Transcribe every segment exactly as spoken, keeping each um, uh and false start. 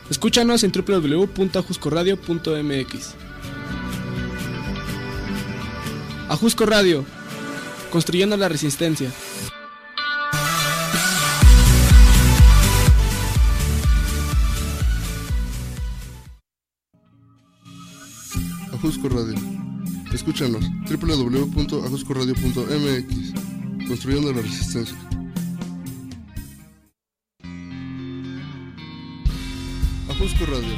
Escúchanos en doble u doble u doble u punto ajusco radio punto m x. Ajusco Radio, construyendo la resistencia. Ajusco Radio. Escúchanos, doble u doble u doble u punto ajusco radio punto m x, construyendo la resistencia. Ajusco Radio.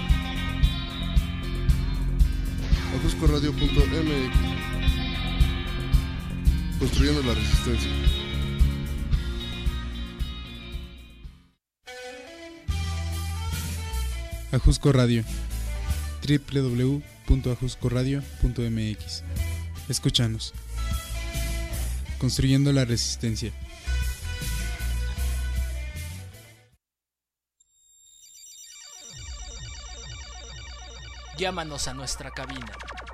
ajusco radio punto m x, construyendo la resistencia. Ajusco Radio. doble u doble u doble u punto ajusco radio punto m x. Escúchanos. Construyendo la resistencia. Llámanos a nuestra cabina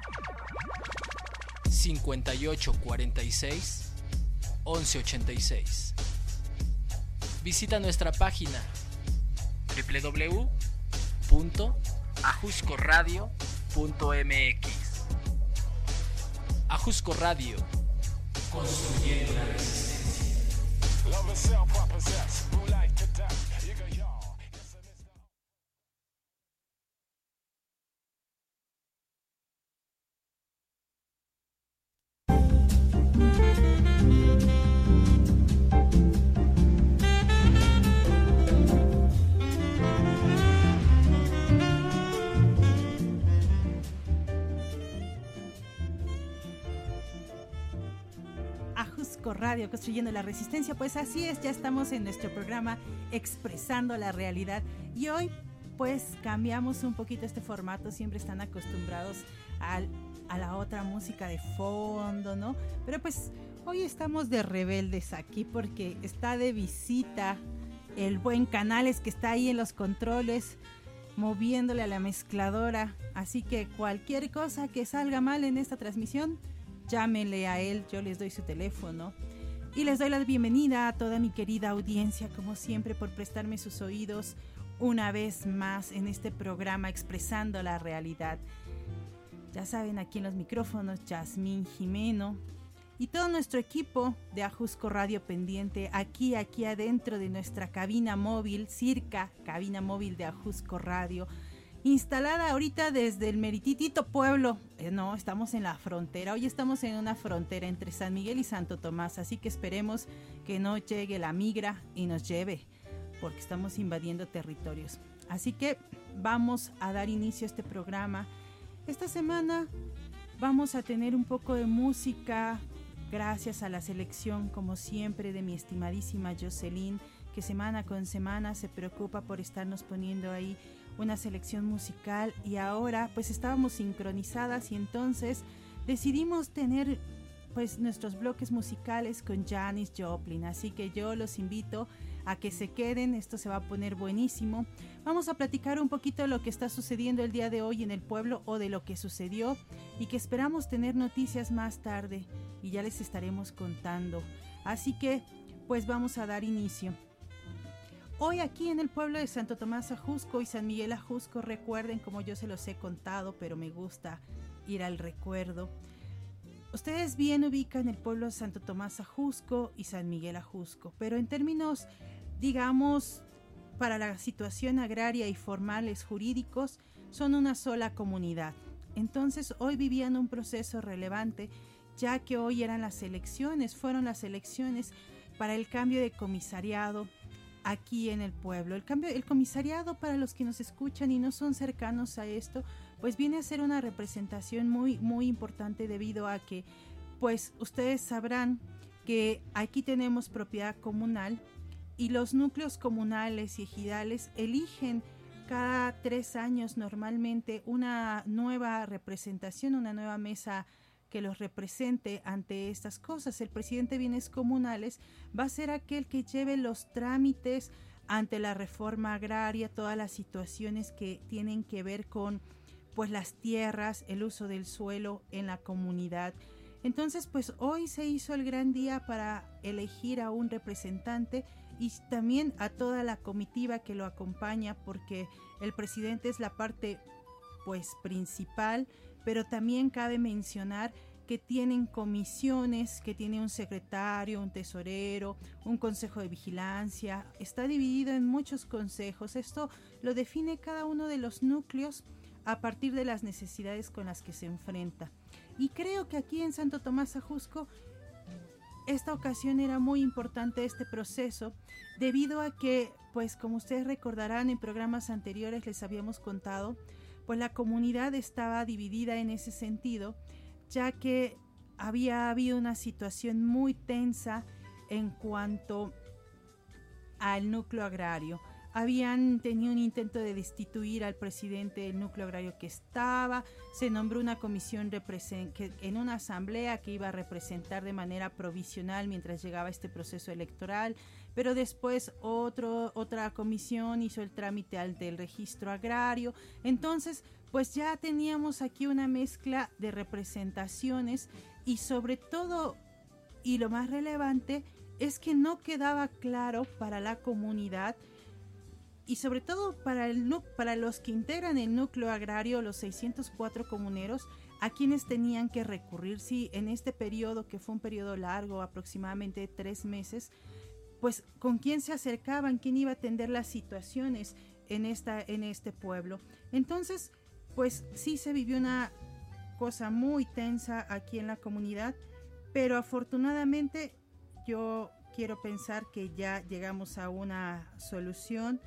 cincuenta y ocho cuarenta y seis once ochenta y seis. Visita nuestra página doble u doble u doble u punto ajusco radio punto m x. Ajusco Radio, construyendo la resistencia. Radio, construyendo la resistencia. Pues así es, ya estamos en nuestro programa Expresando la Realidad y hoy pues cambiamos un poquito este formato. Siempre están acostumbrados al, a la otra música de fondo, ¿no? Pero pues hoy estamos de rebeldes aquí porque está de visita el buen Canales, que está ahí en los controles moviéndole a la mezcladora, así que cualquier cosa que salga mal en esta transmisión, llámenle a él, yo les doy su teléfono. Y les doy la bienvenida a toda mi querida audiencia, como siempre, por prestarme sus oídos una vez más en este programa Expresando la Realidad. Ya saben, aquí en los micrófonos, Yasmín Jimeno y todo nuestro equipo de Ajusco Radio pendiente, aquí, aquí adentro de nuestra cabina móvil, circa cabina móvil de Ajusco Radio, instalada ahorita desde el merititito pueblo, eh, no, estamos en la frontera, hoy estamos en una frontera entre San Miguel y Santo Tomás, así que esperemos que no llegue la migra y nos lleve, porque estamos invadiendo territorios. Así que vamos a dar inicio a este programa. Esta semana vamos a tener un poco de música, gracias a la selección, como siempre, de mi estimadísima Jocelyn, que semana con semana se preocupa por estarnos poniendo ahí una selección musical, y ahora pues estábamos sincronizadas y entonces decidimos tener pues nuestros bloques musicales con Janis Joplin, así que yo los invito a que se queden, esto se va a poner buenísimo. Vamos a platicar un poquito de lo que está sucediendo el día de hoy en el pueblo o de lo que sucedió y que esperamos tener noticias más tarde y ya les estaremos contando, así que pues vamos a dar inicio. Hoy aquí en el pueblo de Santo Tomás Ajusco y San Miguel Ajusco, recuerden, como yo se los he contado, pero me gusta ir al recuerdo. Ustedes bien ubican el pueblo de Santo Tomás Ajusco y San Miguel Ajusco, pero en términos, digamos, para la situación agraria y formales jurídicos, son una sola comunidad. Entonces hoy vivían un proceso relevante, ya que hoy eran las elecciones, fueron las elecciones para el cambio de comisariado aquí en el pueblo. El cambio, el comisariado, para los que nos escuchan y no son cercanos a esto, pues viene a ser una representación muy, muy importante, debido a que, pues ustedes sabrán que aquí tenemos propiedad comunal y los núcleos comunales y ejidales eligen cada tres años normalmente una nueva representación, una nueva mesa que los represente ante estas cosas. El presidente de bienes comunales va a ser aquel que lleve los trámites ante la reforma agraria, todas las situaciones que tienen que ver con pues las tierras, el uso del suelo en la comunidad. Entonces pues hoy se hizo el gran día para elegir a un representante y también a toda la comitiva que lo acompaña, porque el presidente es la parte pues principal, pero también cabe mencionar que tienen comisiones, que tiene un secretario, un tesorero, un consejo de vigilancia, está dividido en muchos consejos. Esto lo define cada uno de los núcleos a partir de las necesidades con las que se enfrenta. Y creo que aquí en Santo Tomás Ajusco esta ocasión era muy importante este proceso, debido a que, pues como ustedes recordarán, en programas anteriores les habíamos contado, pues la comunidad estaba dividida en ese sentido, ya que había habido una situación muy tensa en cuanto al núcleo agrario. Habían tenido un intento de destituir al presidente del núcleo agrario que estaba, se nombró una comisión que, en una asamblea que iba a representar de manera provisional mientras llegaba este proceso electoral, pero después otro, otra comisión hizo el trámite al del registro agrario. Entonces, pues ya teníamos aquí una mezcla de representaciones y sobre todo, y lo más relevante, es que no quedaba claro para la comunidad y sobre todo para, el, para los que integran el núcleo agrario, los seiscientos cuatro comuneros, a quienes tenían que recurrir. Si en este periodo, que fue un periodo largo, aproximadamente tres meses, pues con quién se acercaban, quién iba a atender las situaciones en, esta, en este pueblo. Entonces, pues sí se vivió una cosa muy tensa aquí en la comunidad, pero afortunadamente yo quiero pensar que ya llegamos a una solución.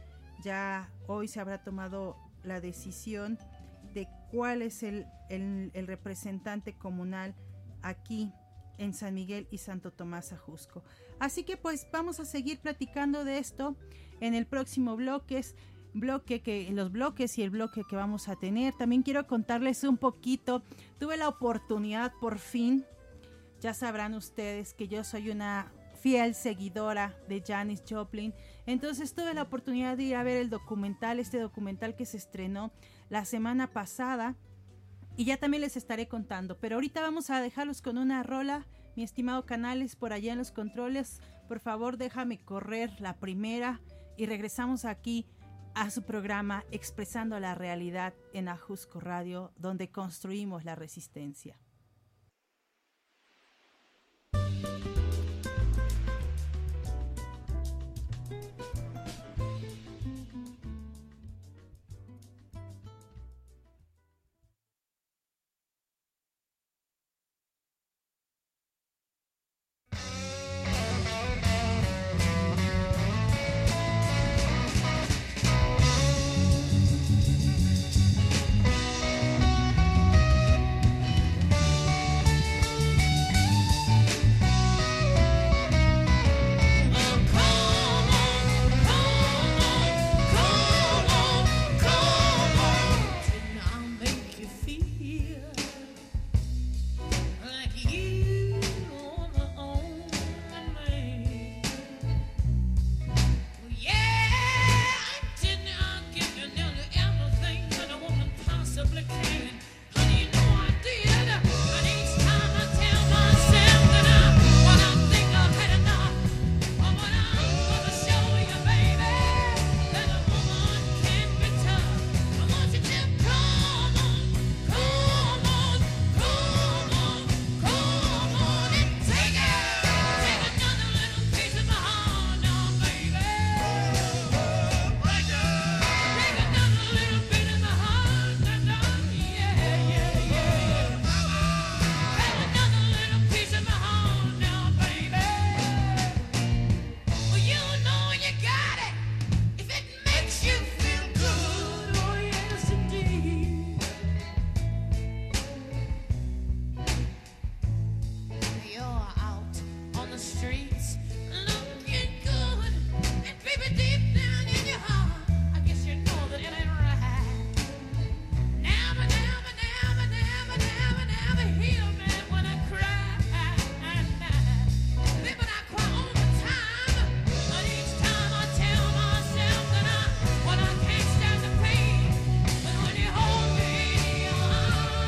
Ya hoy se habrá tomado la decisión de cuál es el, el, el representante comunal aquí en San Miguel y Santo Tomás Ajusco. Así que pues vamos a seguir platicando de esto en el próximo bloque, bloque que, en los bloques y el bloque que vamos a tener. También quiero contarles un poquito. Tuve la oportunidad por fin, ya sabrán ustedes que yo soy una fiel seguidora de Janis Joplin, entonces tuve la oportunidad de ir a ver el documental, este documental que se estrenó la semana pasada, y ya también les estaré contando, pero ahorita vamos a dejarlos con una rola. Mi estimado Canales, por allá en los controles, por favor déjame correr la primera y regresamos aquí a su programa Expresando la Realidad en Ajusco Radio, donde construimos la resistencia.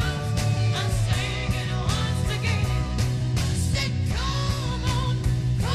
Come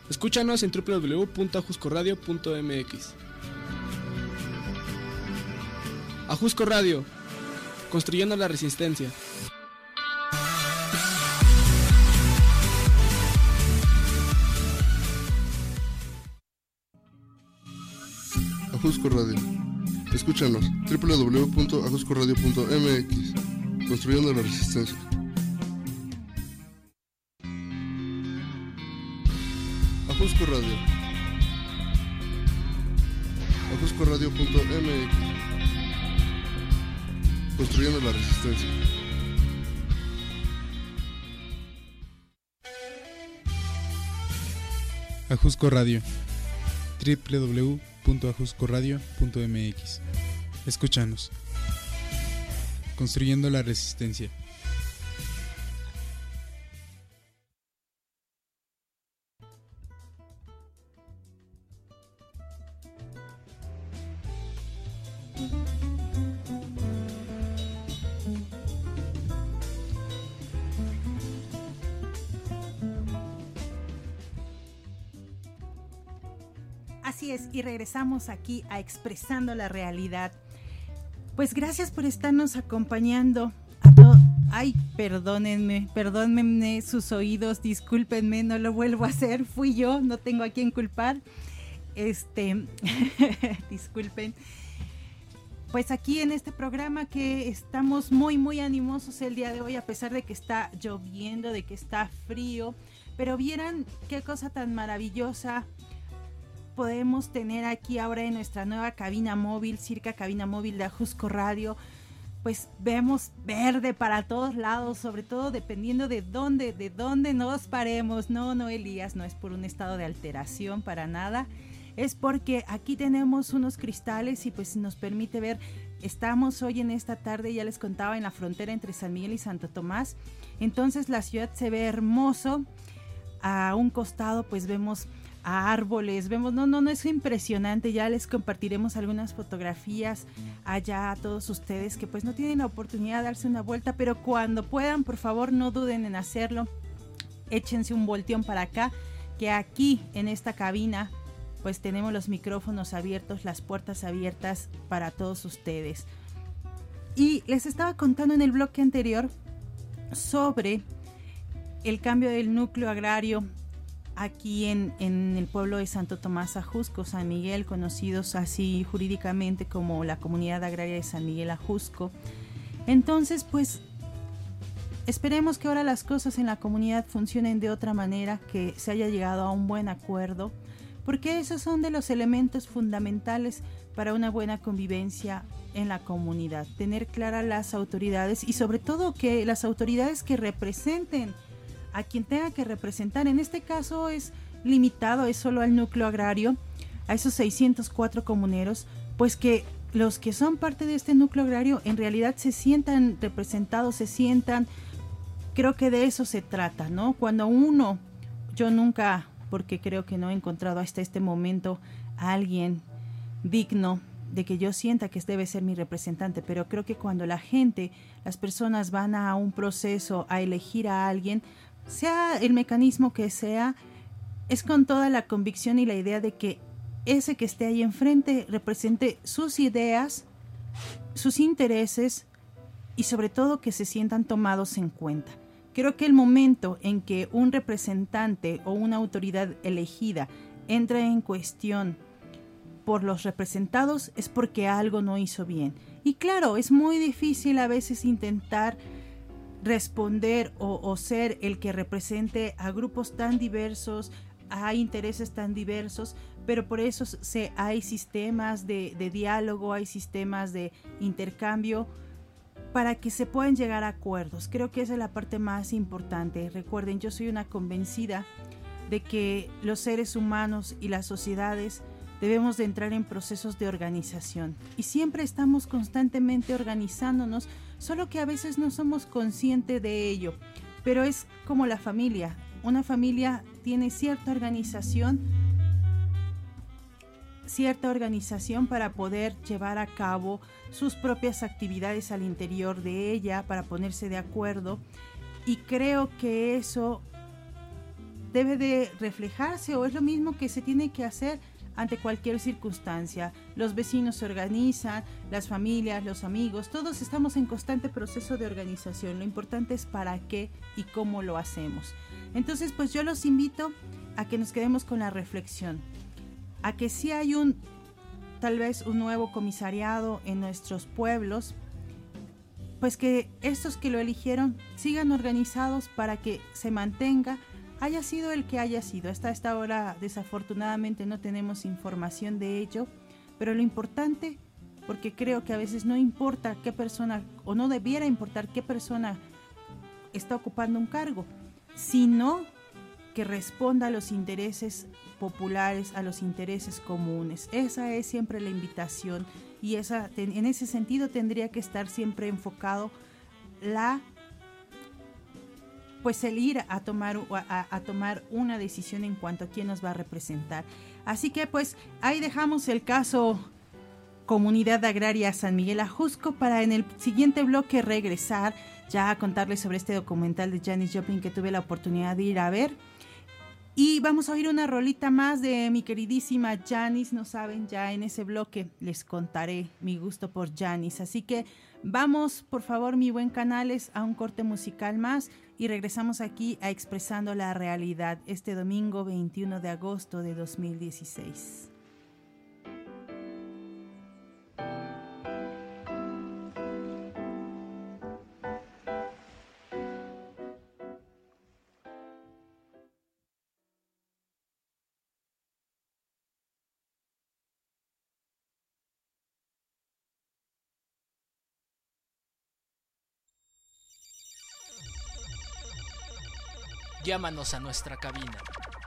Escúchanos en doble u doble u doble u punto ajusco radio punto m x. Ajusco Radio, construyendo la resistencia. Ajusco Radio. Escúchanos, doble u doble u doble u punto ajusco radio punto m x. Construyendo la resistencia. Ajusco Radio. ajusco radio punto m x. Construyendo la resistencia. Ajusco Radio. doble u doble u doble u punto ajusco radio punto m x. Escúchanos. Construyendo la resistencia. Así es, y regresamos aquí a Expresando la Realidad. Pues gracias por estarnos acompañando a todos. Ay, perdónenme, perdónenme sus oídos, discúlpenme, no lo vuelvo a hacer, fui yo, no tengo a quién culpar. Este, disculpen. Pues aquí en este programa que estamos muy, muy animosos el día de hoy, a pesar de que está lloviendo, de que está frío, pero vieran qué cosa tan maravillosa podemos tener aquí ahora en nuestra nueva cabina móvil, Circa Cabina Móvil de Ajusco Radio. Pues vemos verde para todos lados, sobre todo dependiendo de dónde, de dónde nos paremos. No, no, Elías, no es por un estado de alteración para nada. Es porque aquí tenemos unos cristales y pues nos permite ver. Estamos hoy en esta tarde, ya les contaba, en la frontera entre San Miguel y Santo Tomás. Entonces la ciudad se ve hermoso. A un costado pues vemos a árboles, vemos, no, no, no, es impresionante. Ya les compartiremos algunas fotografías allá a todos ustedes que pues no tienen la oportunidad de darse una vuelta, pero cuando puedan, por favor, no duden en hacerlo. Échense un volteón para acá, que aquí en esta cabina pues tenemos los micrófonos abiertos, las puertas abiertas para todos ustedes. Y les estaba contando en el bloque anterior sobre el cambio del núcleo agrario aquí en, en el pueblo de Santo Tomás Ajusco, San Miguel, conocidos así jurídicamente como la Comunidad Agraria de San Miguel Ajusco. Entonces, pues, esperemos que ahora las cosas en la comunidad funcionen de otra manera, que se haya llegado a un buen acuerdo, porque esos son de los elementos fundamentales para una buena convivencia en la comunidad. Tener claras las autoridades y sobre todo que las autoridades que representen a quien tenga que representar. En este caso es limitado, es solo al núcleo agrario, a esos seiscientos cuatro comuneros, pues que los que son parte de este núcleo agrario en realidad se sientan representados, se sientan, creo que de eso se trata, ¿no? Cuando uno, yo nunca, porque creo que no he encontrado hasta este momento a alguien digno de que yo sienta que debe ser mi representante, pero creo que cuando la gente, las personas van a un proceso a elegir a alguien, sea el mecanismo que sea, es con toda la convicción y la idea de que ese que esté ahí enfrente represente sus ideas, sus intereses y sobre todo que se sientan tomados en cuenta. Creo que el momento en que un representante o una autoridad elegida entra en cuestión por los representados es porque algo no hizo bien. Y claro, es muy difícil a veces intentar responder o, o ser el que represente a grupos tan diversos, a intereses tan diversos, pero por eso se, hay sistemas de, de diálogo, hay sistemas de intercambio para que se puedan llegar a acuerdos. Creo que esa es la parte más importante. Recuerden, yo soy una convencida de que los seres humanos y las sociedades debemos de entrar en procesos de organización y siempre estamos constantemente organizándonos, solo que a veces no somos conscientes de ello, pero es como la familia. Una familia tiene cierta organización, cierta organización para poder llevar a cabo sus propias actividades al interior de ella, para ponerse de acuerdo, y creo que eso debe de reflejarse o es lo mismo que se tiene que hacer ante cualquier circunstancia. Los vecinos se organizan, las familias, los amigos, todos estamos en constante proceso de organización. Lo importante es para qué y cómo lo hacemos. Entonces, pues yo los invito a que nos quedemos con la reflexión, a que si hay un, tal vez un nuevo comisariado en nuestros pueblos, pues que estos que lo eligieron sigan organizados para que se mantenga, haya sido el que haya sido. Hasta esta hora desafortunadamente no tenemos información de ello, pero lo importante, porque creo que a veces no importa qué persona, o no debiera importar qué persona está ocupando un cargo, sino que responda a los intereses populares, a los intereses comunes. Esa es siempre la invitación y esa, en ese sentido tendría que estar siempre enfocado la pues el ir a tomar, a, a tomar una decisión en cuanto a quién nos va a representar. Así que pues ahí dejamos el caso Comunidad Agraria San Miguel Ajusco para en el siguiente bloque regresar ya a contarles sobre este documental de Janis Joplin que tuve la oportunidad de ir a ver. Y vamos a oír una rolita más de mi queridísima Janis. No saben, ya en ese bloque les contaré mi gusto por Janis. Así que vamos, por favor, mi buen Canales, a un corte musical más y regresamos aquí a Expresando la Realidad este domingo veintiuno de agosto de dos mil dieciséis. Llámanos a nuestra cabina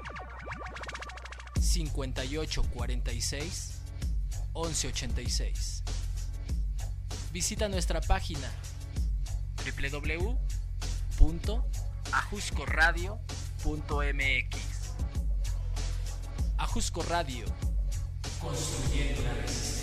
cincuenta y ocho cuarenta y seis, once ochenta y seis. Visita nuestra página doble u doble u doble u punto ajusco radio punto m x. Ajusco Radio, construyendo la resistencia.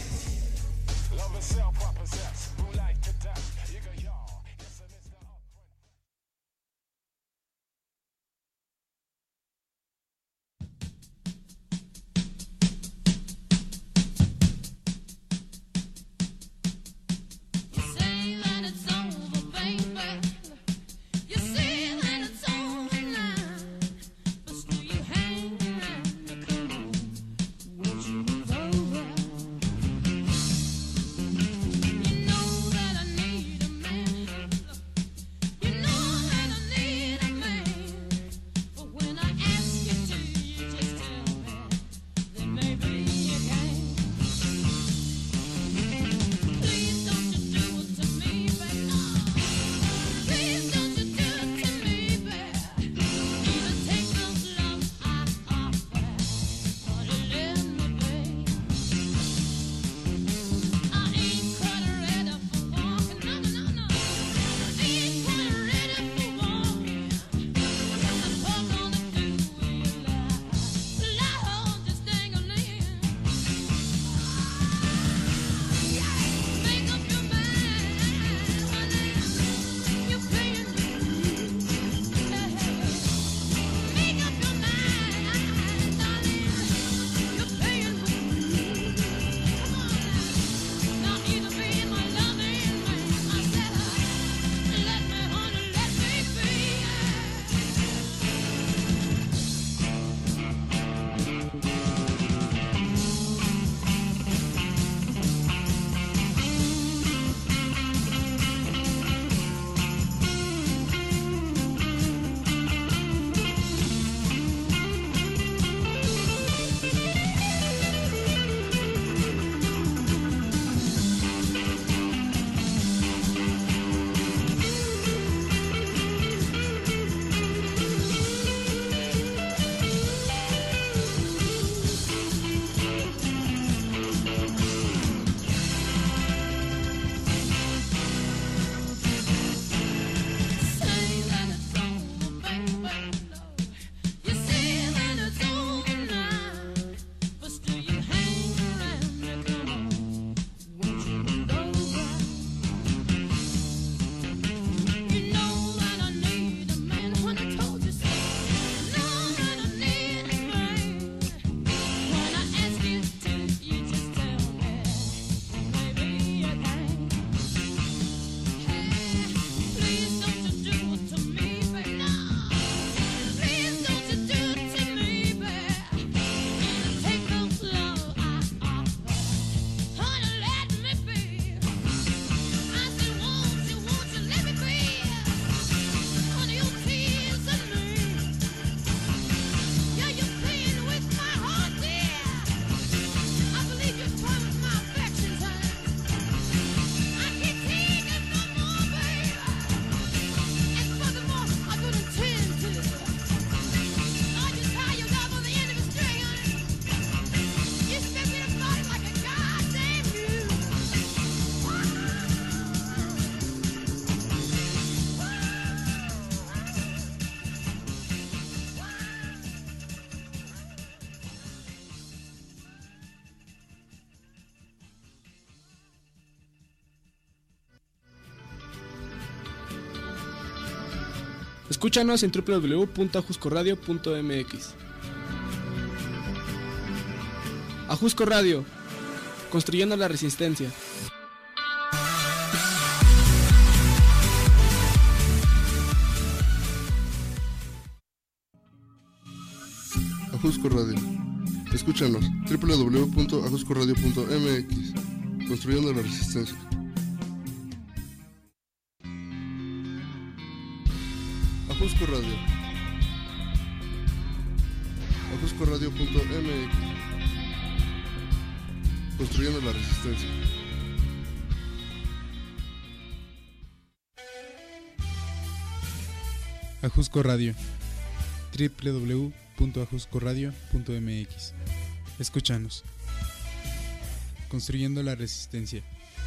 Escúchanos en doble u doble u doble u punto ajusco radio punto m x. Ajusco Radio, construyendo la resistencia. Ajusco Radio. Escúchanos, doble u doble u doble u punto ajusco radio punto m x. Construyendo la resistencia. Ajusco Radio. ajusco radio punto m x. Construyendo la resistencia. Ajusco Radio. doble u doble u doble u punto ajusco radio punto m x. Escúchanos. Construyendo la resistencia.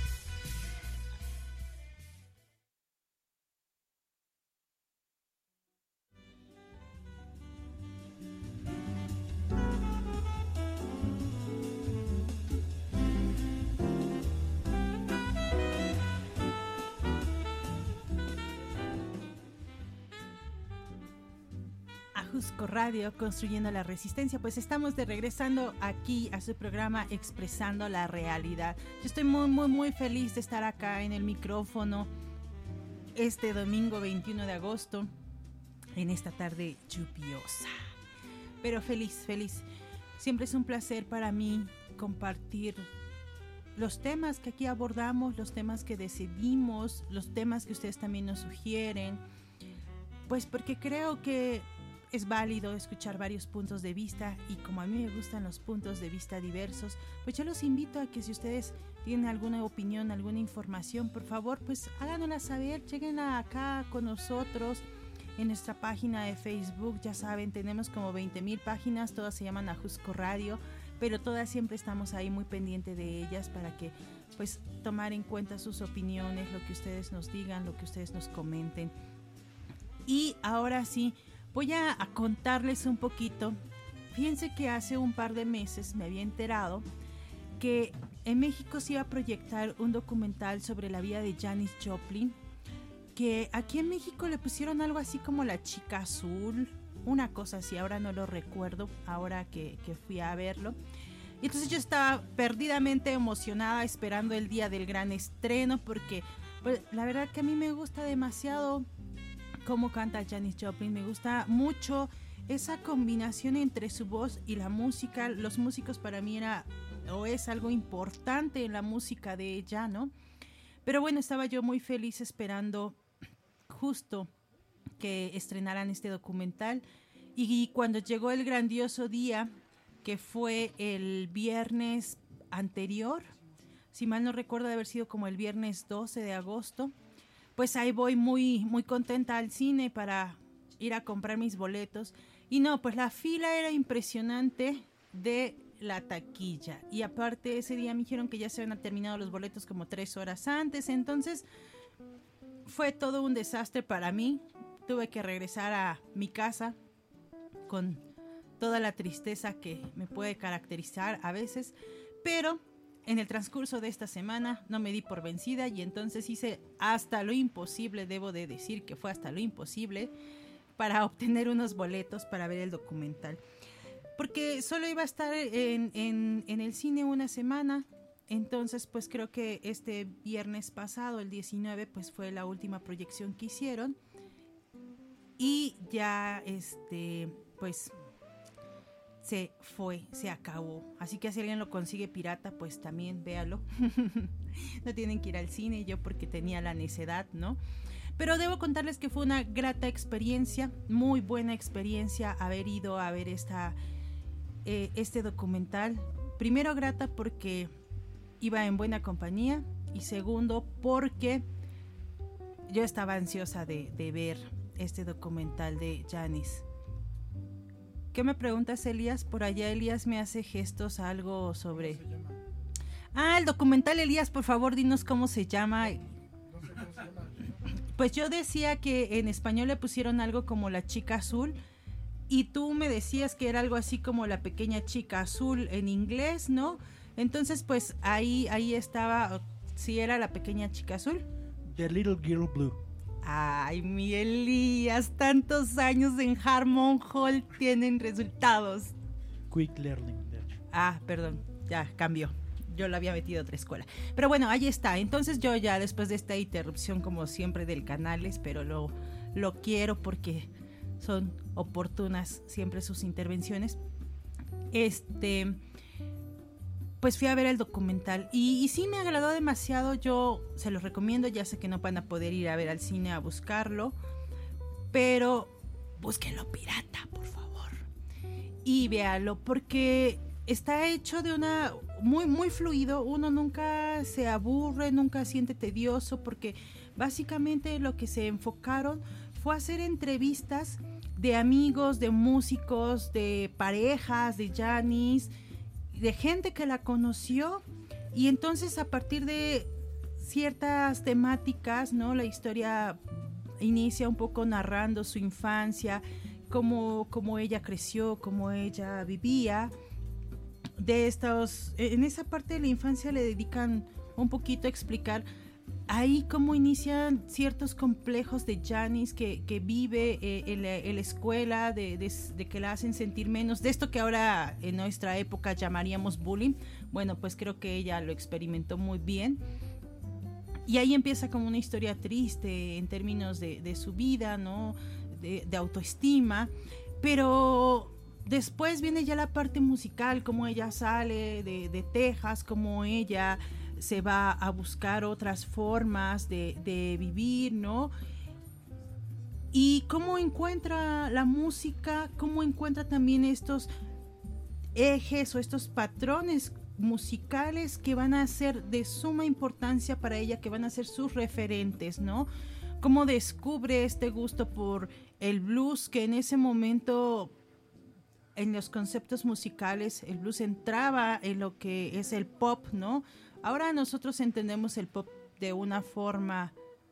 Ajusco Radio, construyendo la resistencia. Pues estamos de regresando aquí a su programa Expresando la Realidad. Yo estoy muy, muy, muy feliz de estar acá en el micrófono este domingo veintiuno de agosto, en esta tarde lluviosa. Pero feliz, feliz. Siempre es un placer para mí compartir los temas que aquí abordamos, los temas que decidimos, los temas que ustedes también nos sugieren. Pues porque creo que es válido escuchar varios puntos de vista, y como a mí me gustan los puntos de vista diversos, pues yo los invito a que si ustedes tienen alguna opinión, alguna información, por favor, pues háganosla saber, lleguen acá con nosotros en nuestra página de Facebook. Ya saben, tenemos como veinte mil páginas, todas se llaman Ajusco Radio, pero todas siempre estamos ahí muy pendientes de ellas para que pues tomar en cuenta sus opiniones, lo que ustedes nos digan, lo que ustedes nos comenten. Y ahora sí, voy a, a contarles un poquito. Fíjense que hace un par de meses me había enterado que en México se iba a proyectar un documental sobre la vida de Janis Joplin, que aquí en México le pusieron algo así como la chica azul, una cosa así, ahora no lo recuerdo, ahora que, que fui a verlo. Y entonces yo estaba perdidamente emocionada esperando el día del gran estreno, porque pues, la verdad que a mí me gusta demasiado cómo canta Janis Joplin. Me gusta mucho esa combinación entre su voz y la música. Los músicos para mí era o es algo importante en la música de ella, ¿no? Pero bueno, estaba yo muy feliz esperando justo que estrenaran este documental, y cuando llegó el grandioso día, que fue el viernes anterior, si mal no recuerdo de haber sido como el viernes doce de agosto, pues ahí voy muy, muy contenta al cine para ir a comprar mis boletos. Y no, pues la fila era impresionante de la taquilla. Y aparte ese día me dijeron que ya se habían terminado los boletos como tres horas antes. Entonces fue todo un desastre para mí. Tuve que regresar a mi casa con toda la tristeza que me puede caracterizar a veces. Pero en el transcurso de esta semana no me di por vencida, y entonces hice hasta lo imposible, debo de decir que fue hasta lo imposible, para obtener unos boletos para ver el documental. Porque solo iba a estar en, en, en el cine una semana, entonces pues creo que este viernes pasado, el diecinueve, pues fue la última proyección que hicieron, y ya este pues se fue, se acabó. Así que si alguien lo consigue pirata, pues también véalo. No tienen que ir al cine, yo porque tenía la necedad, ¿no? Pero debo contarles que fue una grata experiencia, muy buena experiencia haber ido a ver esta, eh, este documental. Primero, grata porque iba en buena compañía, y segundo, porque yo estaba ansiosa de, de ver este documental de Janis. ¿Qué me preguntas, Elías? Por allá Elías me hace gestos, algo sobre... Ah, el documental, Elías, por favor, dinos cómo se llama. Pues yo decía que en español le pusieron algo como La Chica Azul, y tú me decías que era algo así como La Pequeña Chica Azul en inglés, ¿no? Entonces, pues ahí, ahí estaba, si era La Pequeña Chica Azul. The Little Girl Blue. Ay, mi Elías, tantos años en Harmon Hall tienen resultados. Quick Learning, de hecho. Ah, perdón, ya cambió. Yo lo había metido a otra escuela. Pero bueno, ahí está. Entonces yo ya después de esta interrupción, como siempre, del Canales, pero lo, lo quiero porque son oportunas siempre sus intervenciones. Este... Pues fui a ver el documental y, y sí me agradó demasiado. Yo se los recomiendo, ya sé que no van a poder ir a ver al cine a buscarlo, pero búsquenlo pirata, por favor, y véanlo, porque está hecho de una muy muy fluido. Uno nunca se aburre, nunca siente tedioso, porque básicamente lo que se enfocaron fue hacer entrevistas de amigos, de músicos, de parejas, de Janis, de gente que la conoció, y entonces a partir de ciertas temáticas, ¿no? La historia inicia un poco narrando su infancia, cómo, cómo ella creció, cómo ella vivía. De estos, en esa parte de la infancia le dedican un poquito a explicar ahí cómo inician ciertos complejos de Janis que, que vive eh, en, la, en la escuela, de, de, de que la hacen sentir menos, de esto que ahora en nuestra época llamaríamos bullying. Bueno, pues creo que ella lo experimentó muy bien. Y ahí empieza como una historia triste en términos de, de su vida, ¿no? De, de autoestima. Pero después viene ya la parte musical, cómo ella sale de, de Texas, cómo ella se va a buscar otras formas de, de vivir, ¿no? Y cómo encuentra la música, cómo encuentra también estos ejes o estos patrones musicales que van a ser de suma importancia para ella, que van a ser sus referentes, ¿no? Cómo descubre este gusto por el blues, que en ese momento, en los conceptos musicales, el blues entraba en lo que es el pop, ¿no? Ahora nosotros entendemos el pop de una forma...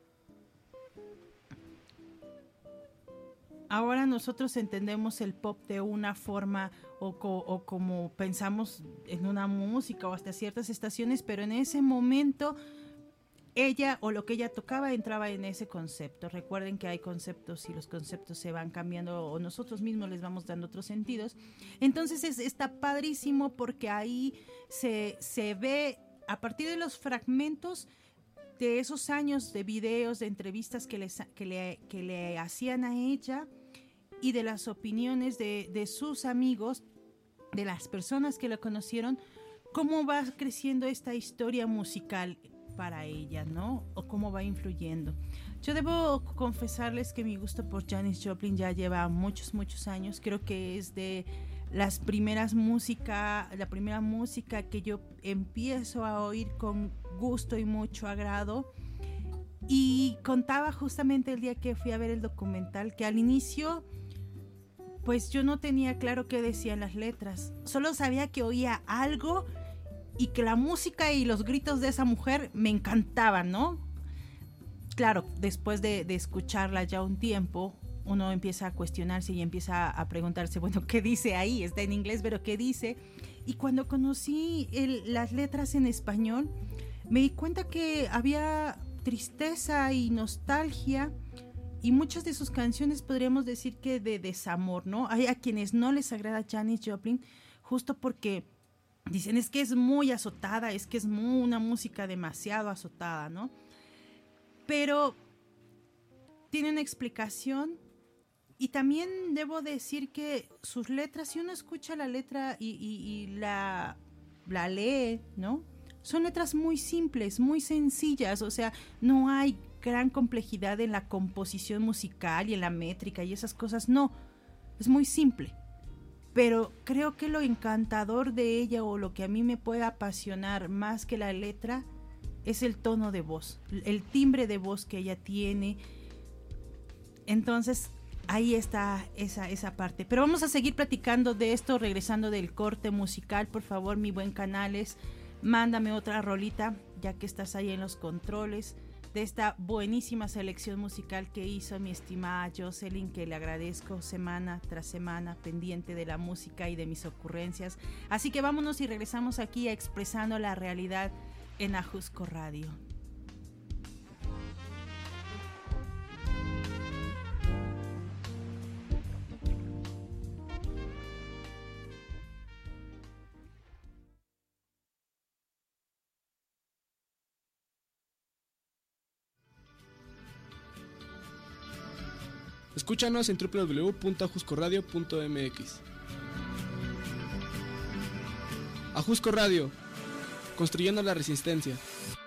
Ahora nosotros entendemos el pop de una forma o, co, o como pensamos en una música o hasta ciertas estaciones, pero en ese momento ella o lo que ella tocaba entraba en ese concepto. Recuerden que hay conceptos y los conceptos se van cambiando o nosotros mismos les vamos dando otros sentidos. Entonces es, está padrísimo porque ahí se, se ve a partir de los fragmentos de esos años de videos, de entrevistas que, les, que, le, que le hacían a ella y de las opiniones de, de sus amigos, de las personas que la conocieron, cómo va creciendo esta historia musical para ella, ¿no? O cómo va influyendo. Yo debo confesarles que mi gusto por Janis Joplin ya lleva muchos, muchos años. Creo que es de las primeras música, la primera música que yo empiezo a oír con gusto y mucho agrado. Y contaba justamente el día que fui a ver el documental que al inicio pues yo no tenía claro qué decían las letras, solo sabía que oía algo y que la música y los gritos de esa mujer me encantaban, ¿no? Claro, después de, de escucharla ya un tiempo, uno empieza a cuestionarse y empieza a preguntarse, bueno, ¿qué dice ahí? Está en inglés, pero ¿qué dice? Y cuando conocí el, las letras en español, me di cuenta que había tristeza y nostalgia, y muchas de sus canciones podríamos decir que de desamor, ¿no? Hay a quienes no les agrada Janis Joplin, justo porque dicen, es que es muy azotada, es que es muy, una música demasiado azotada, ¿no? Pero tiene una explicación. Y también debo decir que sus letras, si uno escucha la letra y, y, y la, la lee, ¿no? Son letras muy simples, muy sencillas, o sea, no hay gran complejidad en la composición musical y en la métrica y esas cosas, no, es muy simple. Pero creo que lo encantador de ella o lo que a mí me puede apasionar más que la letra es el tono de voz, el timbre de voz que ella tiene. Entonces, ahí está esa, esa parte. Pero vamos a seguir platicando de esto, regresando del corte musical. Por favor, mi buen Canales, mándame otra rolita, ya que estás ahí en los controles, de esta buenísima selección musical que hizo mi estimada Jocelyn, que le agradezco semana tras semana, pendiente de la música y de mis ocurrencias. Así que vámonos y regresamos aquí a Expresando la Realidad en Ajusco Radio. Escúchanos en doble u doble u doble u punto ajusco radio punto m x. Ajusco Radio, construyendo la resistencia.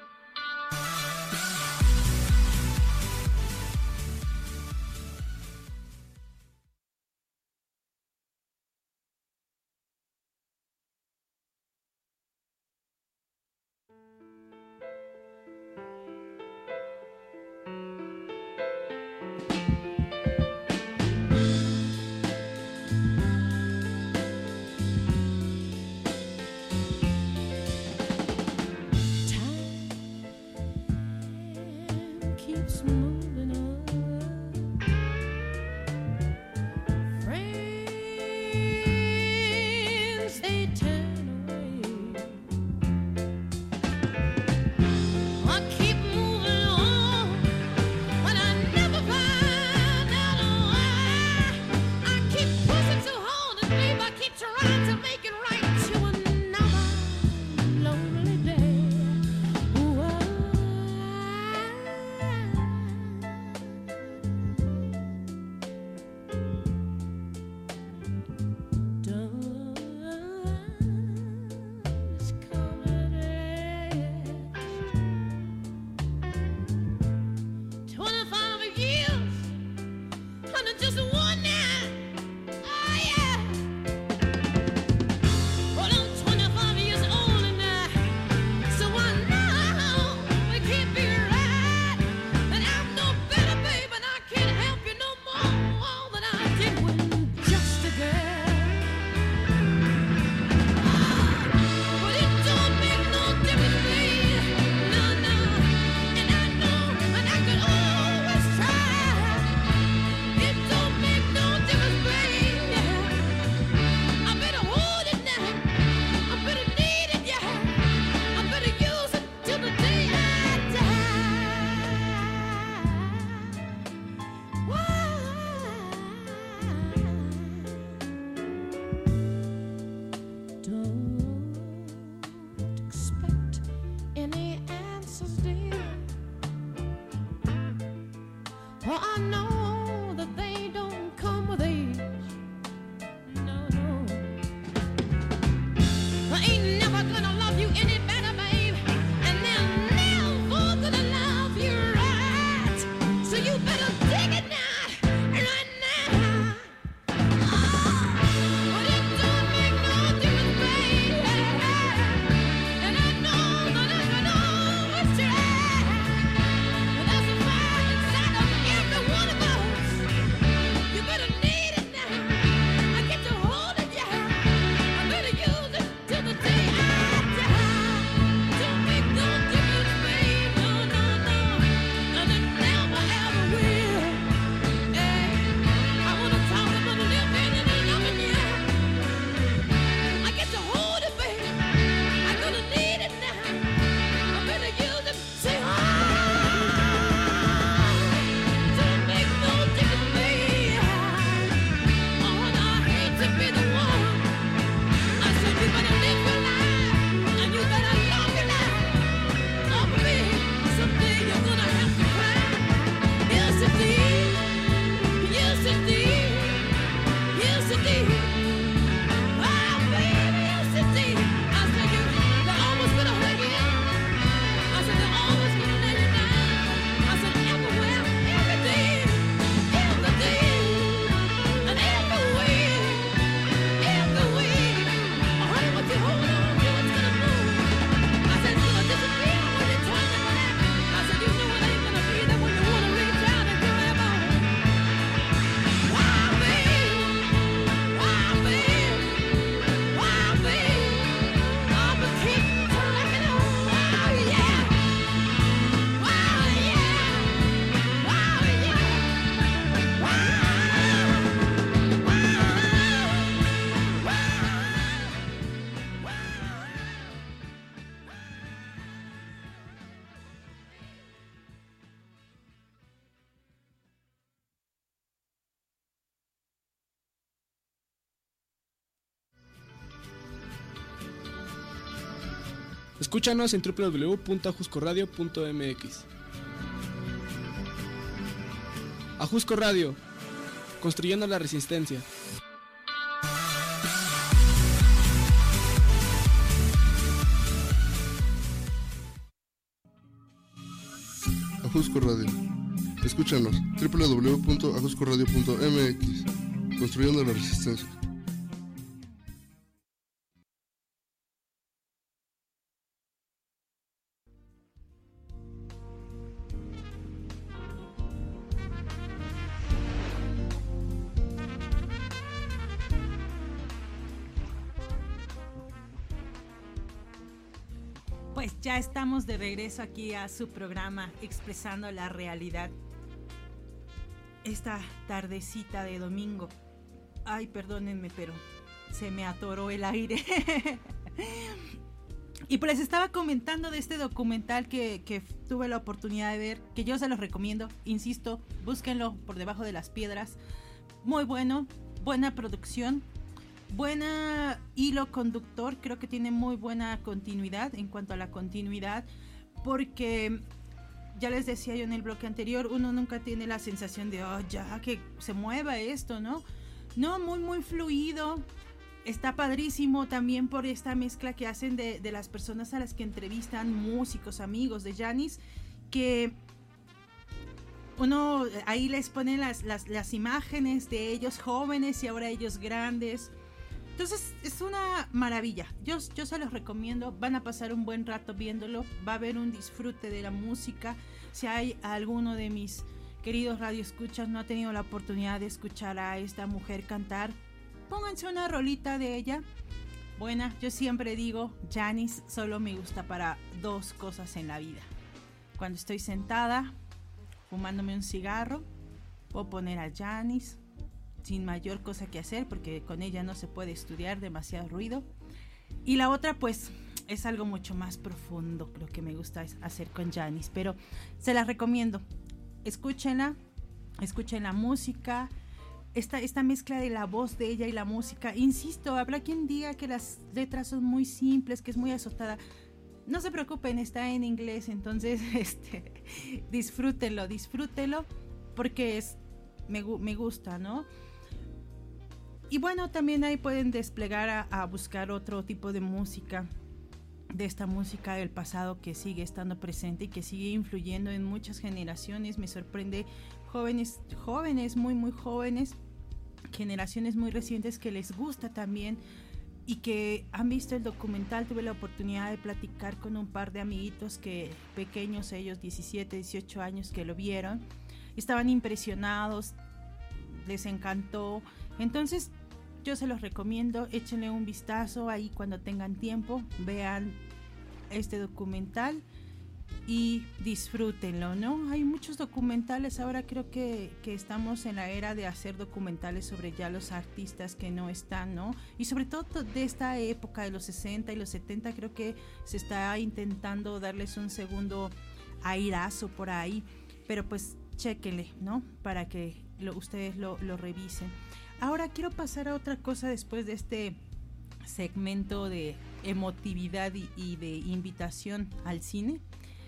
Escúchanos en doble u doble u doble u punto ajusco radio punto m x. Ajusco Radio, construyendo la resistencia. Ajusco Radio. Escúchanos, doble u doble u doble u punto ajusco radio punto m x. Construyendo la resistencia. Pues ya estamos de regreso aquí a su programa Expresando la Realidad. Esta tardecita de domingo. Ay, perdónenme, pero se me atoró el aire. Y pues les estaba comentando de este documental que, que tuve la oportunidad de ver, que yo se los recomiendo. Insisto, búsquenlo por debajo de las piedras. Muy bueno, buena producción. Buena hilo conductor, creo que tiene muy buena continuidad en cuanto a la continuidad, porque ya les decía yo en el bloque anterior, uno nunca tiene la sensación de, oh, ya que se mueva esto, ¿no? No, muy, muy fluido. Está padrísimo también por esta mezcla que hacen de, de las personas a las que entrevistan, músicos, amigos de Janis, que uno ahí les pone las, las, las imágenes de ellos jóvenes y ahora ellos grandes. Entonces es una maravilla, yo, yo se los recomiendo, van a pasar un buen rato viéndolo, va a haber un disfrute de la música. Si hay alguno de mis queridos radioescuchas no ha tenido la oportunidad de escuchar a esta mujer cantar, pónganse una rolita de ella, buena. Yo siempre digo, Janis solo me gusta para dos cosas en la vida: cuando estoy sentada fumándome un cigarro, puedo poner a Janis sin mayor cosa que hacer, porque con ella no se puede estudiar, demasiado ruido. Y la otra, pues, es algo mucho más profundo, lo que me gusta hacer con Janis, pero se la recomiendo. Escúchenla, escuchen la música, esta, esta mezcla de la voz de ella y la música. Insisto, habrá quien diga que las letras son muy simples, que es muy azotada. No se preocupen, está en inglés, entonces este, disfrútenlo, disfrútenlo, porque es, me, me gusta, ¿no? Y bueno, también ahí pueden desplegar a, a buscar otro tipo de música, de esta música del pasado que sigue estando presente y que sigue influyendo en muchas generaciones. Me sorprende jóvenes, jóvenes, muy muy jóvenes, generaciones muy recientes que les gusta también y que han visto el documental. Tuve la oportunidad de platicar con un par de amiguitos que pequeños, ellos diecisiete, dieciocho años, que lo vieron, estaban impresionados, les encantó. Entonces yo se los recomiendo, échenle un vistazo ahí cuando tengan tiempo, vean este documental y disfrútenlo, ¿no? Hay muchos documentales, ahora creo que, que estamos en la era de hacer documentales sobre ya los artistas que no están, ¿no? Y sobre todo de esta época de los sesenta y los setenta, creo que se está intentando darles un segundo airazo por ahí, pero pues chéquenle, ¿no? Para que lo, ustedes lo, lo revisen. Ahora quiero pasar a otra cosa después de este segmento de emotividad y, y de invitación al cine.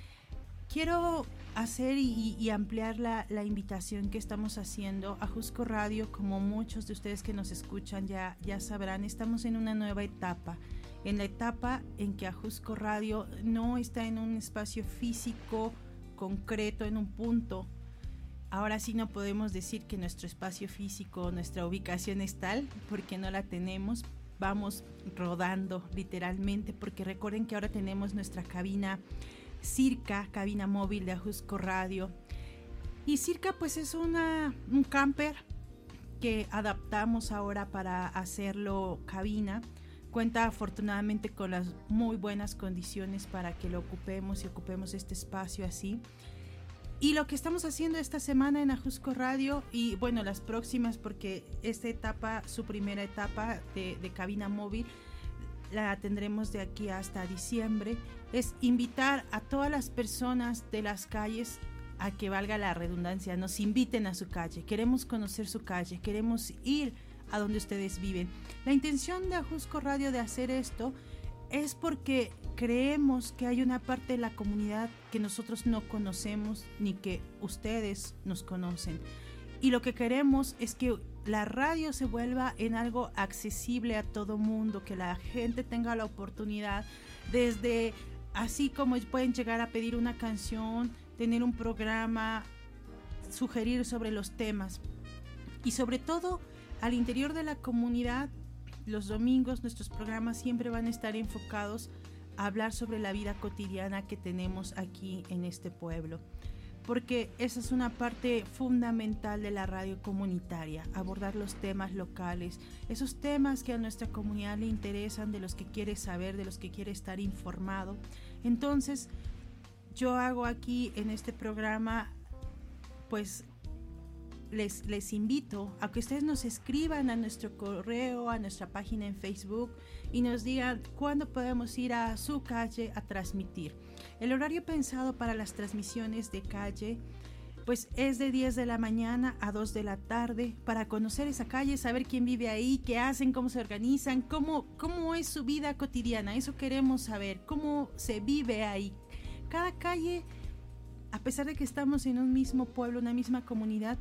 Quiero hacer y, y ampliar la, la invitación que estamos haciendo a Ajusco Radio. Como muchos de ustedes que nos escuchan ya, ya sabrán, estamos en una nueva etapa. En la etapa en que Ajusco Radio no está en un espacio físico concreto, en un punto. Ahora sí no podemos decir que nuestro espacio físico, nuestra ubicación es tal, porque no la tenemos. Vamos rodando literalmente, porque recuerden que ahora tenemos nuestra cabina Circa, cabina móvil de Ajusco Radio. Y Circa pues es una, un camper que adaptamos ahora para hacerlo cabina. Cuenta afortunadamente con las muy buenas condiciones para que lo ocupemos y ocupemos este espacio así. Y lo que estamos haciendo esta semana en Ajusco Radio, y bueno, las próximas, porque esta etapa, su primera etapa de, de cabina móvil, la tendremos de aquí hasta diciembre, es invitar a todas las personas de las calles a que, valga la redundancia, nos inviten a su calle. Queremos conocer su calle, queremos ir a donde ustedes viven. La intención de Ajusco Radio de hacer esto es porque creemos que hay una parte de la comunidad que nosotros no conocemos ni que ustedes nos conocen. Y lo que queremos es que la radio se vuelva en algo accesible a todo mundo, que la gente tenga la oportunidad, desde así como pueden llegar a pedir una canción, tener un programa, sugerir sobre los temas. Y sobre todo, al interior de la comunidad, los domingos nuestros programas siempre van a estar enfocados a hablar sobre la vida cotidiana que tenemos aquí en este pueblo. Porque esa es una parte fundamental de la radio comunitaria, abordar los temas locales, esos temas que a nuestra comunidad le interesan, de los que quiere saber, de los que quiere estar informado. Entonces, yo hago aquí en este programa, pues les, les invito a que ustedes nos escriban a nuestro correo, a nuestra página en Facebook y nos digan cuándo podemos ir a su calle a transmitir. El horario pensado para las transmisiones de calle pues es de diez de la mañana a dos de la tarde, para conocer esa calle, saber quién vive ahí, qué hacen, cómo se organizan, cómo, cómo es su vida cotidiana. Eso queremos saber, cómo se vive ahí. Cada calle, a pesar de que estamos en un mismo pueblo, una misma comunidad,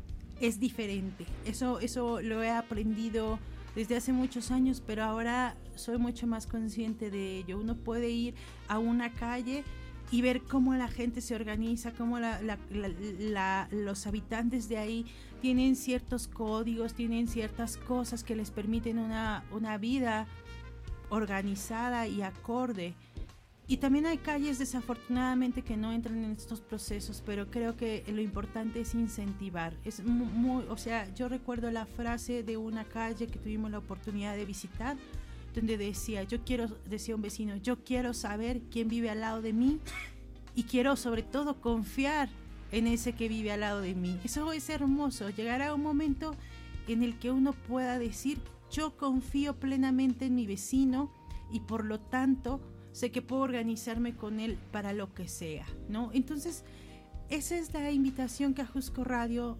es diferente. Eso, eso lo he aprendido desde hace muchos años, pero ahora soy mucho más consciente de ello. Uno puede ir a una calle y ver cómo la gente se organiza, cómo la, la, la, la, los habitantes de ahí tienen ciertos códigos, tienen ciertas cosas que les permiten una, una vida organizada y acorde. Y también hay calles desafortunadamente que no entran en estos procesos, pero creo que lo importante es incentivar. Es muy, muy, o sea, yo recuerdo la frase de una calle que tuvimos la oportunidad de visitar, donde decía, yo quiero, decía un vecino, yo quiero saber quién vive al lado de mí y quiero sobre todo confiar en ese que vive al lado de mí. Eso es hermoso, llegará un momento en el que uno pueda decir, yo confío plenamente en mi vecino y por lo tanto sé que puedo organizarme con él para lo que sea, ¿no? Entonces, esa es la invitación que Ajusco Radio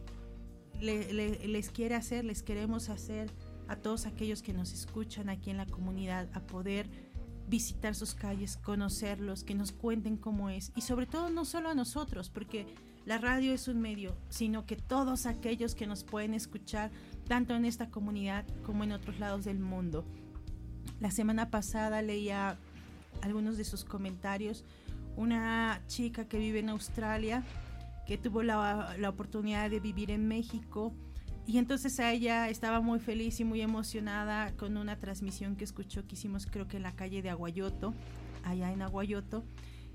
le, le, les quiere hacer, les queremos hacer a todos aquellos que nos escuchan aquí en la comunidad, a poder visitar sus calles, conocerlos, que nos cuenten cómo es, y sobre todo no solo a nosotros, porque la radio es un medio, sino que todos aquellos que nos pueden escuchar, tanto en esta comunidad como en otros lados del mundo. La semana pasada leía algunos de sus comentarios. Una chica que vive en Australia, que tuvo la, la oportunidad de vivir en México, y entonces a ella estaba muy feliz y muy emocionada con una transmisión que escuchó que hicimos, creo que en la calle de Aguayoto, allá en Aguayoto,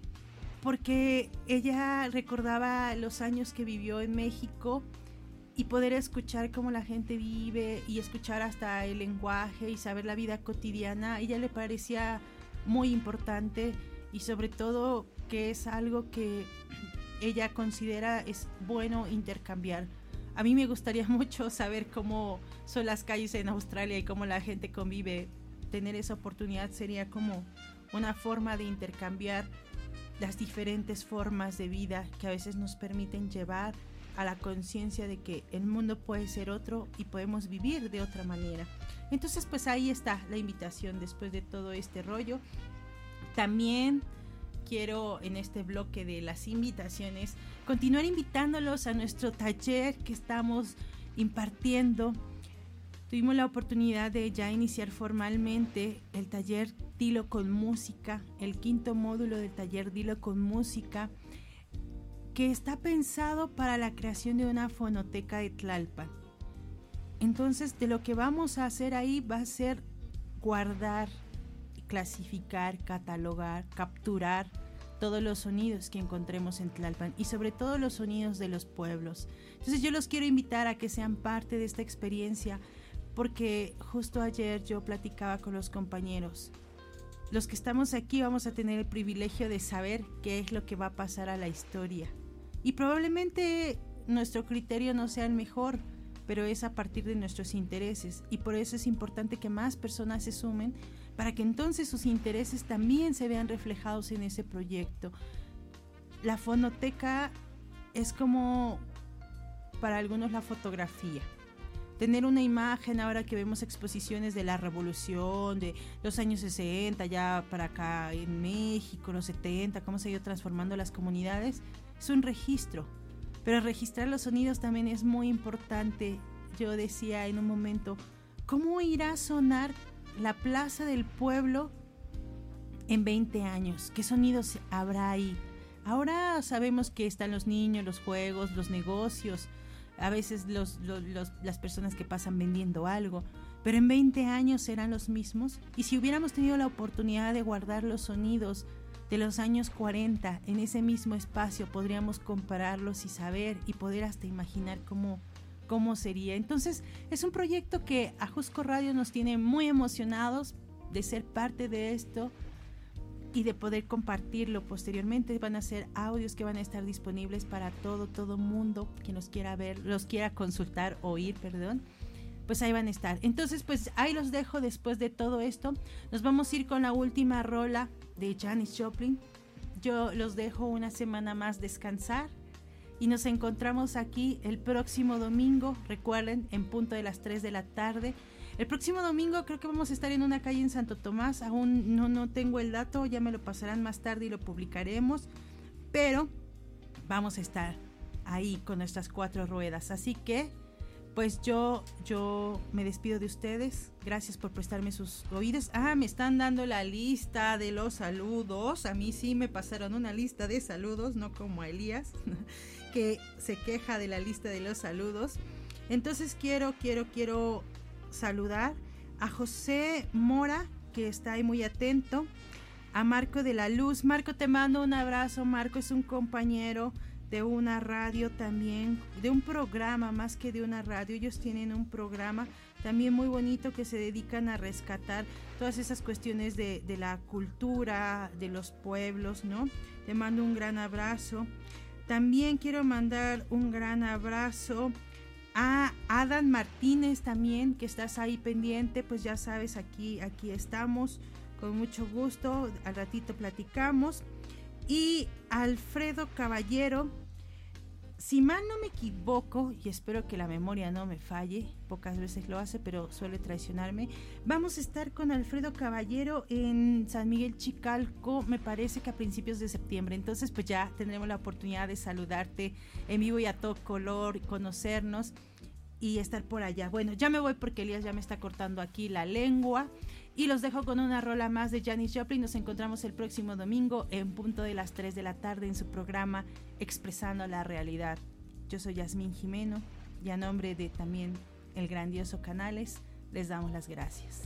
porque ella recordaba los años que vivió en México y poder escuchar cómo la gente vive y escuchar hasta el lenguaje y saber la vida cotidiana. A ella le parecía muy importante y sobre todo que es algo que ella considera es bueno intercambiar. A mí me gustaría mucho saber cómo son las calles en Australia y cómo la gente convive. Tener esa oportunidad sería como una forma de intercambiar las diferentes formas de vida que a veces nos permiten llevar a la conciencia de que el mundo puede ser otro y podemos vivir de otra manera. Entonces, pues ahí está la invitación después de todo este rollo. También quiero, en este bloque de las invitaciones, continuar invitándolos a nuestro taller que estamos impartiendo. Tuvimos la oportunidad de ya iniciar formalmente el taller Dilo con Música, el quinto módulo del taller Dilo con Música, que está pensado para la creación de una fonoteca de Tlalpan. Entonces, de lo que vamos a hacer ahí va a ser guardar, clasificar, catalogar, capturar todos los sonidos que encontremos en Tlalpan y sobre todo los sonidos de los pueblos. Entonces, yo los quiero invitar a que sean parte de esta experiencia, porque justo ayer yo platicaba con los compañeros. Los que estamos aquí vamos a tener el privilegio de saber qué es lo que va a pasar a la historia. Y probablemente nuestro criterio no sea el mejor, pero es a partir de nuestros intereses, y por eso es importante que más personas se sumen para que entonces sus intereses también se vean reflejados en ese proyecto. La fonoteca es como para algunos la fotografía. Tener una imagen, ahora que vemos exposiciones de la revolución, de los años sesenta, ya para acá en México, los setenta, cómo se ha ido transformando las comunidades, es un registro. pero registrar los sonidos también es muy importante. Yo decía en un momento, ¿cómo irá a sonar la plaza del pueblo en veinte años? ¿Qué sonidos habrá ahí? Ahora sabemos que están los niños, los juegos, los negocios, a veces los, los, los, las personas que pasan vendiendo algo, pero en veinte años serán los mismos. Y si hubiéramos tenido la oportunidad de guardar los sonidos de los años cuarenta en ese mismo espacio, podríamos compararlos y saber y poder hasta imaginar cómo, cómo sería. Entonces es un proyecto que Ajusco Radio nos tiene muy emocionados de ser parte de esto y de poder compartirlo posteriormente. Van a ser audios que van a estar disponibles para todo, todo mundo que los quiera ver, los quiera consultar, oír, perdón, pues ahí van a estar. Entonces pues ahí los dejo. Después de todo esto nos vamos a ir con la última rola de Janis Joplin. Yo los dejo una semana más descansar y nos encontramos aquí el próximo domingo, recuerden, en punto de las tres de la tarde. El próximo domingo creo que vamos a estar en una calle en Santo Tomás, aún no, no tengo el dato, ya me lo pasarán más tarde y lo publicaremos, pero vamos a estar ahí con nuestras cuatro ruedas. Así que pues yo, yo me despido de ustedes, gracias por prestarme sus oídos. Ah, me están dando la lista de los saludos, a mí sí me pasaron una lista de saludos, no como a Elías, que se queja de la lista de los saludos. Entonces quiero, quiero, quiero... saludar a José Mora, que está ahí muy atento, a Marco de la Luz. Marco, te mando un abrazo. Marco es un compañero de una radio también, de un programa más que de una radio. Ellos tienen un programa también muy bonito que se dedican a rescatar todas esas cuestiones de, de la cultura, de los pueblos, ¿no? Te mando un gran abrazo. También quiero mandar un gran abrazo a Adán Martínez también, que estás ahí pendiente, pues ya sabes, aquí, aquí estamos, con mucho gusto, al ratito platicamos. Y Alfredo Caballero, si mal no me equivoco, y espero que la memoria no me falle, pocas veces lo hace, pero suele traicionarme, vamos a estar con Alfredo Caballero en San Miguel Chicalco, me parece que a principios de septiembre. Entonces pues ya tendremos la oportunidad de saludarte en vivo y a todo color, conocernos y estar por allá. Bueno, ya me voy porque Elías ya me está cortando aquí la lengua y los dejo con una rola más de Janis Joplin. Nos encontramos el próximo domingo en punto de las tres de la tarde en su programa Expresando la Realidad. Yo soy Yasmín Jimeno y a nombre de también el grandioso Canales les damos las gracias.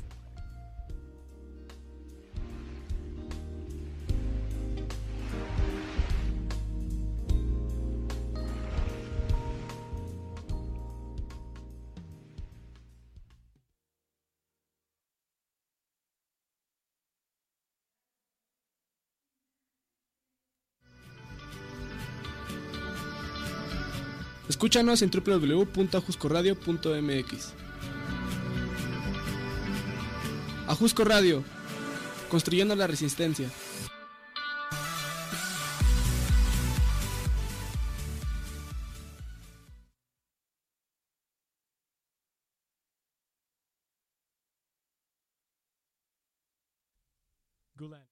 Escúchanos en doble u doble u doble u punto ajusco radio punto m x. Ajusco Radio, construyendo la resistencia. Gulen.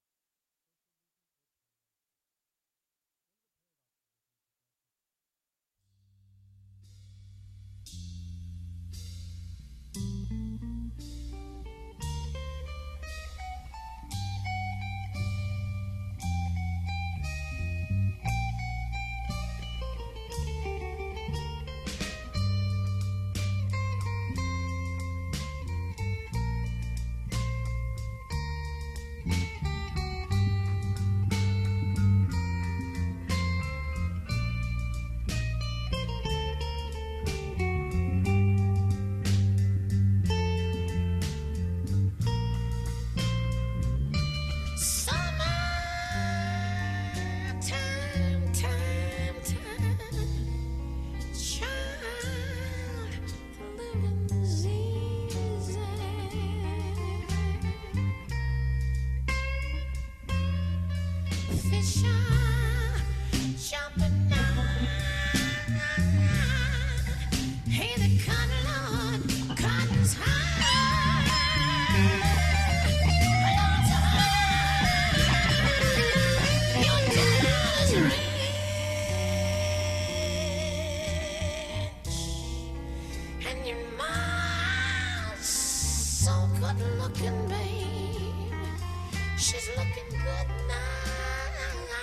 your mom's so good looking, babe. She's looking good now.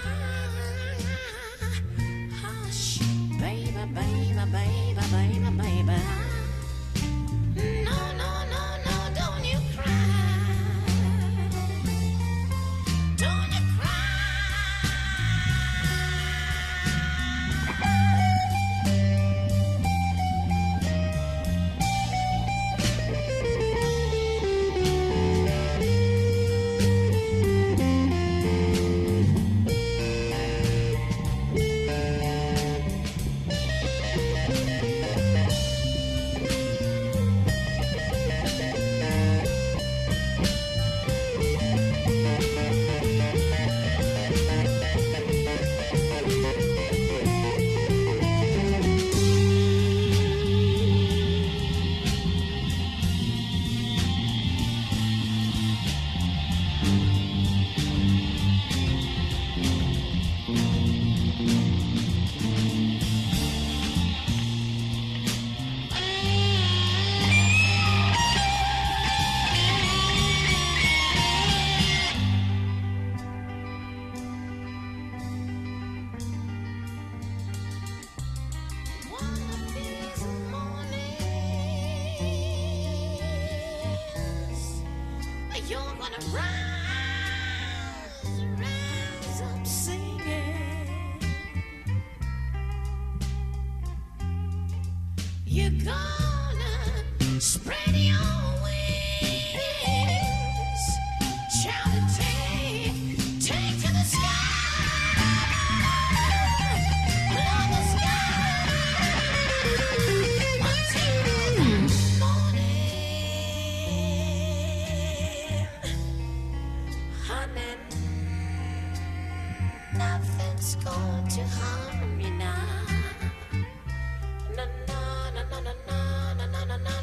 Hush, baby, baby, baby, baby, baby. No, no, no, no, don't you cry. Don't you cry.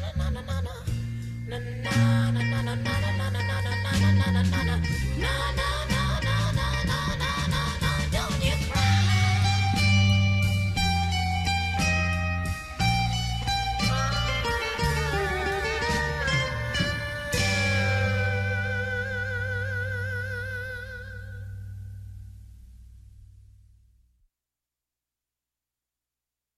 Na na